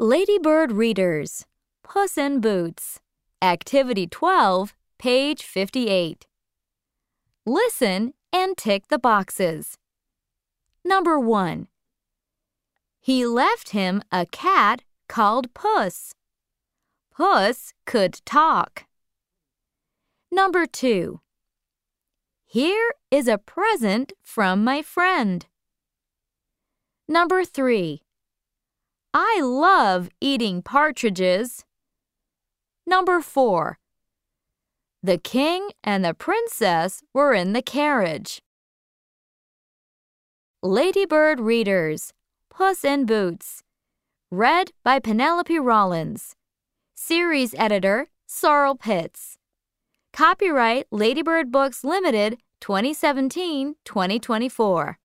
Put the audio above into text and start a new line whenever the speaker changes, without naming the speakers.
Ladybird Readers, Puss in Boots, Activity 12, page 58. Listen and tick the boxes. Number 1. He left him a cat called Puss. Puss could talk. Number 2. Here is a present from my friend. Number 3. I love eating partridges. Number 4. The king and the princess were in the carriage. Ladybird Readers, Puss in Boots. Read by Penelope Rollins. Series editor, Sorrel Pitts. Copyright Ladybird Books Limited, 2017-2024.